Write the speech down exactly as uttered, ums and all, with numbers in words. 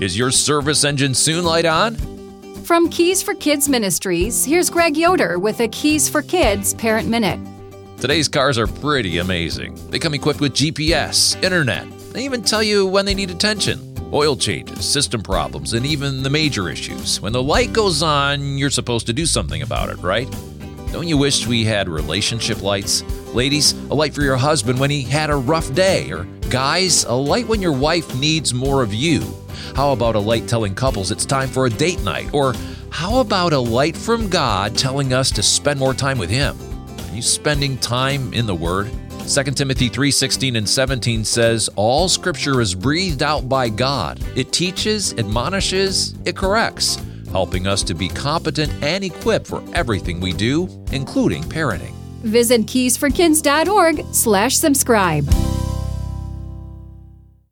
Is your service engine soon light on? From Keys for Kids Ministries, here's Greg Yoder with a Keys for Kids Parent Minute. Today's cars are pretty amazing. They come equipped with G P S, internet. They even tell you when they need attention. Oil changes, system problems, and even the major issues. When the light goes on, you're supposed to do something about it, right? Don't you wish we had relationship lights? Ladies, a light for your husband when he had a rough day. Or guys, a light when your wife needs more of you. How about a light telling couples it's time for a date night? Or how about a light from God telling us to spend more time with Him? Are you spending time in the Word? Second Timothy three sixteen and seventeen says, all Scripture is breathed out by God. It teaches, admonishes, it corrects, helping us to be competent and equipped for everything we do, including parenting. Visit keys for kids dot org slash subscribe.